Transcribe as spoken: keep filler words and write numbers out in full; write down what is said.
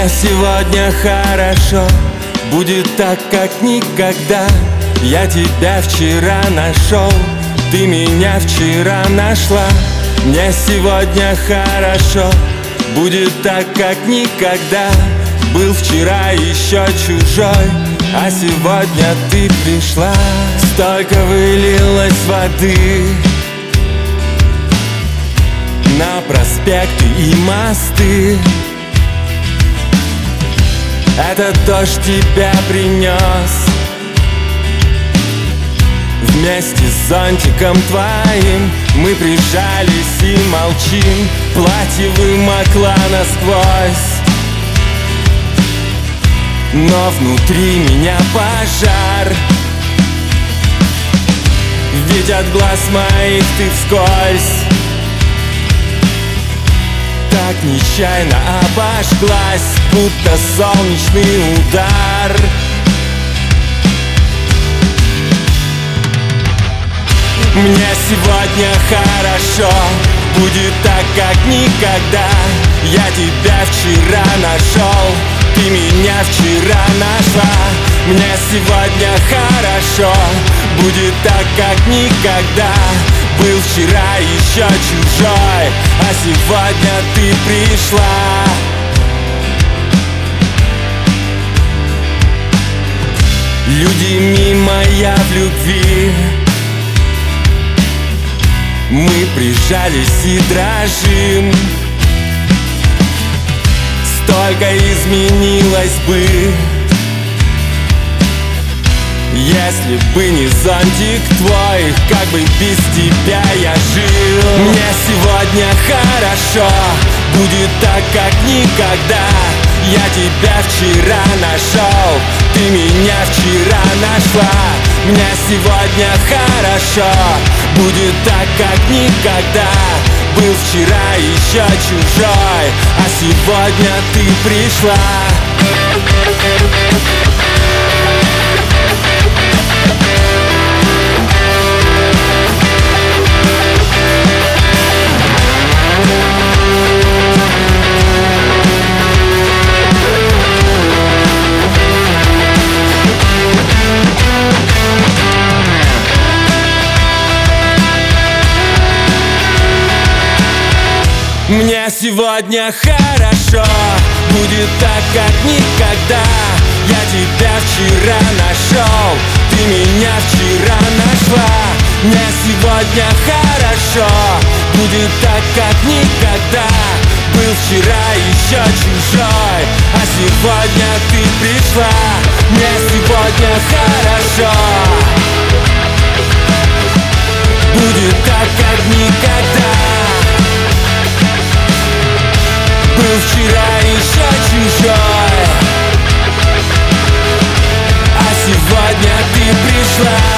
Мне сегодня хорошо, будет так, как никогда. Я тебя вчера нашел, ты меня вчера нашла. Мне сегодня хорошо, будет так, как никогда. Был вчера еще чужой, а сегодня ты пришла. Столько вылилось воды на проспекты и мосты. Этот дождь тебя принес вместе с зонтиком твоим. Мы прижались и молчим, платье вымокло насквозь, но внутри меня пожар. Ведь от глаз моих ты вскользь так нечаянно обожглась, будто солнечный удар. Мне сегодня хорошо, будет так, как никогда. Я тебя вчера нашел, ты меня вчера нашла. Мне сегодня хорошо, будет так, как никогда. Был вчера еще чужой, а сегодня ты пришла. Люди мимо, я в любви. Мы прижались и дрожим. Столько изменилось бы, если бы не зонтик твой, как бы без тебя я жил. Мне сегодня хорошо, будет так, как никогда. Я тебя вчера нашел, ты меня вчера нашла. Мне сегодня хорошо, будет так, как никогда. Был вчера еще чужой, а сегодня ты пришла. Мне сегодня хорошо, будет так, как никогда. Я тебя вчера нашел, ты меня вчера нашла. Мне сегодня хорошо, будет так, как никогда. Был вчера еще чужой, а сегодня ты пришла. Мне сегодня хорошо, будет так, как никогда. Был вчера еще чужой, а сегодня ты пришла.